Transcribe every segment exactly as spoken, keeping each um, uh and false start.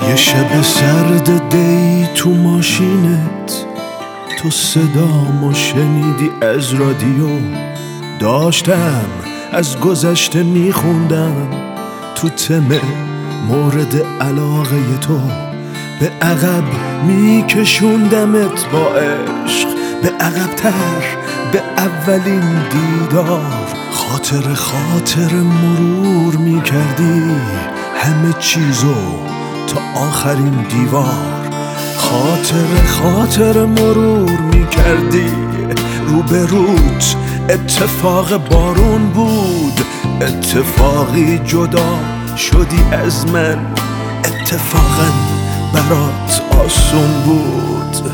یه شب سرد دی تو ماشینت، تو صدامو شنیدی از رادیو. داشتم از گذشته میخوندم تو تم مورد علاقه تو. به عقب میکشوندمت با عشق، به عقب‌تر، به اولین دیدار. خاطر خاطر مرور میکردی همه چیزو تا آخرین دیوار. خاطر خاطر مرور میکردی روبروت اتفاق بارون بود. اتفاقی جدا شدی از من، اتفاقا برات آسون بود.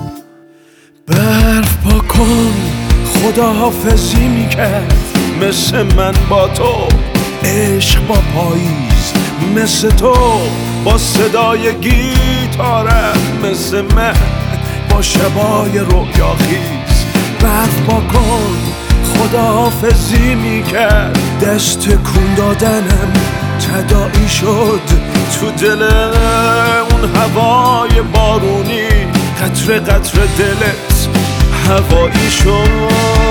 برف پا کن خداحافظی میکرد مثل من با تو. عشق با پاییز مثل تو، با صدای گیتارم مثل من، با شبای رویاخیز. برف با کن خداحافظی میکرد، دست تکون دادنم تداعی شد تو دل اون هوای بارونی. قطره قطره دلت هوایی شد.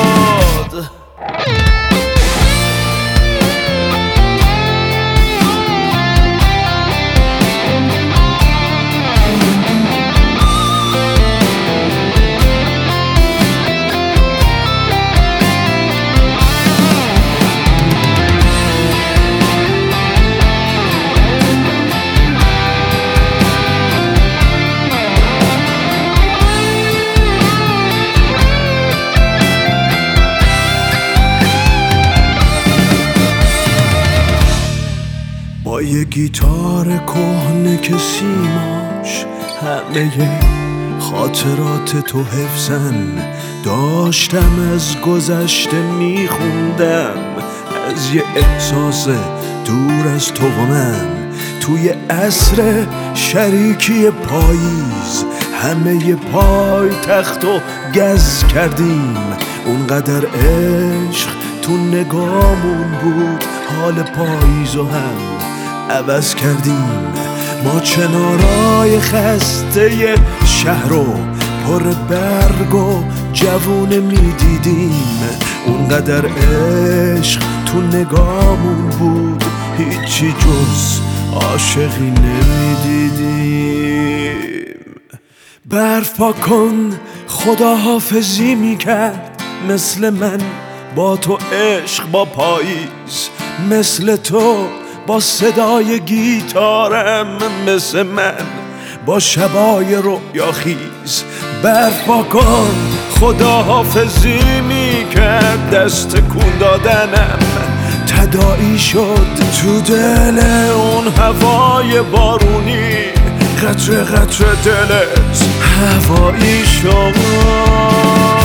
با یه گیتار کهنه که سیماش همه خاطرات تو حفظن. داشتم از گذشته میخوندم، از یه احساس دور از تو و من. توی عصر شریکی پاییز همه پای تخت و گز کردیم. اونقدر عشق تو نگامون بود، حال پاییزو هم عوض کردیم. ما چنارای خسته شهر رو پر برگ و جوونه میدیدیم. اونقدر عشق تو نگامون بود، هیچی جز عاشقی نمیدیدیم. برف پا کن خداحافظی میکرد مثل من با تو. عشق با پاییز مثل تو، با صدای گیتارم مثل من، با شبای رویاخیز. برف پا کن خداحافظی میکرد، دست تکون دادنم تداعی شد تو دل اون هوای بارونی. قطره قطره دلت هوایی شد.